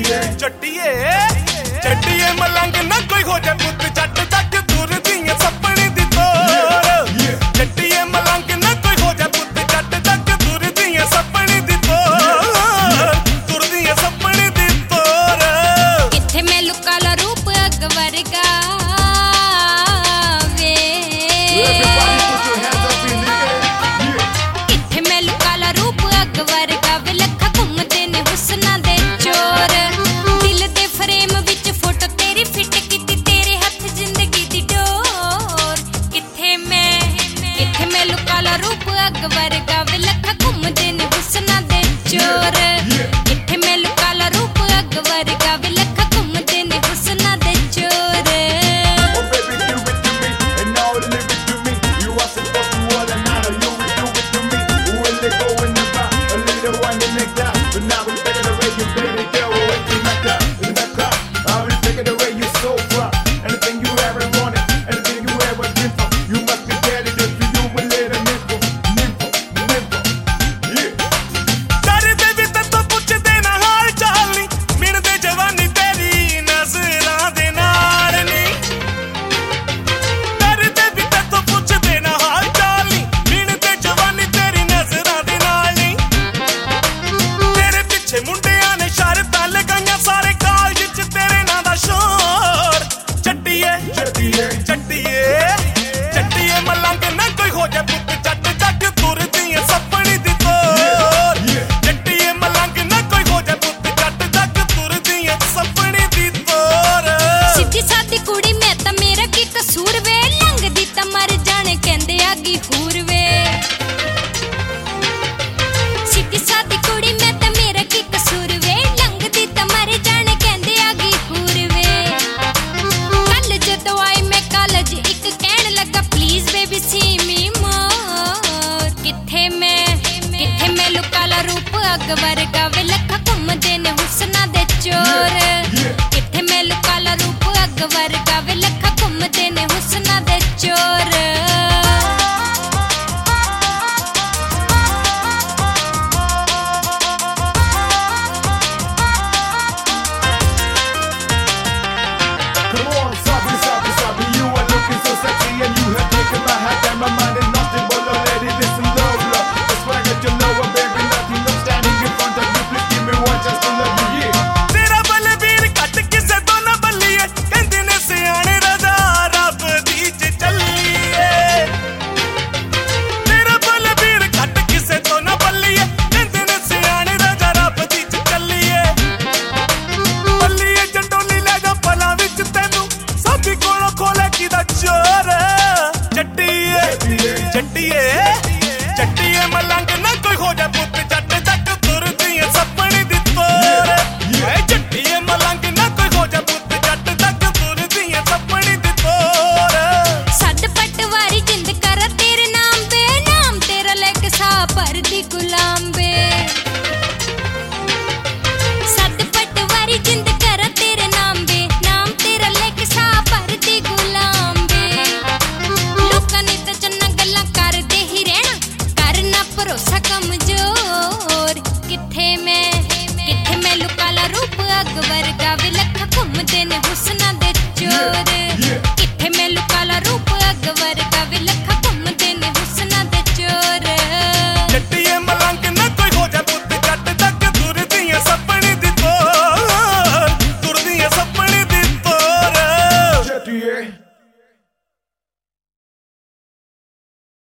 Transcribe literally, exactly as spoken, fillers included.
ਚੱਟੀਏ ਚੱਟੀਏ ਮਲੰਗ ਨਾ ਕੋਈ ਹੋ ਜਾ ਪੁੱਤ ਜੱਟ ਤੱਕ ਤੁਰਦੀ ਐ ਸੱਪਣੀ ਦੀ ਤੋਰ ਚੱਟੀਏ ਮਲੰਗ ਨਾ ਕੋਈ ਹੋ ਜਾ ਪੁੱਤ ਜੱਟ ਤੱਕ ਤੁਰਦੀ ਐ ਸੱਪਣੀ ਦੀ ਤੋਰ ਤੁਰਦੀ ਐ ਸੱਪਣੀ ਦੀ ਤੋਰ ਕਿੱਥੇ ਮੈਂ ਲੁਕਾ ਲਾ ਰੂਪ ਅੱਗ ਵਰਗਾ ਵੇ ਕਿੱਥੇ ਮੈਂ ਲੁਕਾ ਲਾ ਰੂਪ ਅੱਗ ਵਰਗਾ ਵੇ ਲੱਖਾਂ ਘੁੰਮਦੇ ਨੇ ਹੁਸਨਾਂ ਦੇ ਚੋਰ ਦਿਲ ਦੇ ਫਰੇਮ ਵਿੱਚ ਫੋਟੋ ਤੇਰੀ ਫਿੱਟ ਕੀਤੀ ਤੇਰੇ ਹੱਥ ਜ਼ਿੰਦਗੀ ਦੀ ਡੋਰ ਕਿੱਥੇ ਮੈਂ ਕਿੱਥੇ ਮੈਂ ਲੁਕਾ ਲਾ ਰੂਪ ਅੱਗ ਵਰਗਾ ਵੇ ਲੱਖਾਂ ਘੁੰਮਦੇ ਨੇ ਹੁਸਨਾਂ ਦੇ ਚੋਰ ਕਿੱਥੇ ਮੈਂ ਲੁਕਾ ਲਾ ਰੂਪ ਅੱਗ ਵਰਗਾ ਵੇ ਲੱਖਾਂ ਘੁੰਮਦੇ ਨੇ ਹੁਸਨਾਂ ਦੇ ਚੋਰ ਮੁੰਡਿਆਂ ਨੇ ਸ਼ਰਤਾਂ ਲਗਾਈਆਂ ਸਾਰੇ ਕਾਲਜ ਚ ਤੇਰੇ ਨਾਂ ਦਾ ਸ਼ੋਰ ਚੱਟੀਏ ਚੱਟੀਏ ਚੱਟੀਏ ਮਲੰਗ ਨਾ ਕੋਈ ਹੋ ਜਾ ਪੁੱਤ ਜੱਟ ਤੱਕ ਤੁਰਦੀ ਐ ਸੱਪਣੀ ਦੀ ਤੋਰ ਚੱਟੀਏ ਮਲੰਗ ਨਾ ਕੋਈ ਹੋ ਜਾ ਪੁੱਤ ਜੱਟ ਤੱਕ ਤੁਰਦੀ ਐ ਸੱਪਣੀ ਦੀ ਤੋਰ ਸਿੱਧੀ ਸਾਦੀ ਕੁੜੀ ਮੈਂ ਤਾਂ ਮੇਰਾ ਕੀ ਕਸੂਰ ਵੇ ਲੰਘਦੀ ਤਾਂ ਮਰ ਜਾਣੇ ਕਹਿੰਦੇ ਆਗੀ ਹੂਰ ਵੇ ਸਿੱਧੀ ਸਾਦੀ ਕੁੜੀ ਮੈਂ ਤਾਂ ਮੇਰਾ ਕੀ ਕਸੂਰ ਵੇ ਲੰਘਦੀ ਤਾਂ ਮਰ ਜਾਣੇ ਕਹਿੰਦੇ ਆਗੀ ਹੂਰ ਵੇ ਕੱਲ ਜਦੋਂ ਆਈ ਮੈਂ ਕਾਲਜ ਇੱਕ ਕਹਿਣ ਲੱਗਾ ਪਲੀਜ਼ ਬੇਬੀ ਸੀ ਮੀ ਮੋਰ ਕਿੱਥੇ ਮੈਂ ਕਿੱਥੇ ਮੈਂ ਲੁਕਾ ਲਾ ਰੂਪ ਅੱਗ ਵਰਗਾ ਵੇ ਲੱਖਾਂ ਘੁੰਮਦੇ ਨੇ ਹੁਸਨਾਂ ਦੇ ਚੋਰ ਕਿੱਥੇ ਮੈਂ ਲੁਕਾ ਲਾ ਰੂਪ ਅੱਗ ਵਰਗਾ ਵੇ ਲੱਖਾਂ ਘੁੰਮਦੇ ਨੇ ਹੁਸਨਾਂ ਦੇ ਚੋਰ ਚੱਟੀਏ ਚੱਟੀਏ ਮਲੰਗ ਨਾ ਕੋਈ ਹੋ ਜਾ ਪੁੱਤ ਜੱਟ ਤੱਕ ਤੁਰਦੀ ਐ ਸੱਪਣੀ ਦੀ ਤੋਰ ਏ ਚੱਟੀਏ ਮਲੰਗ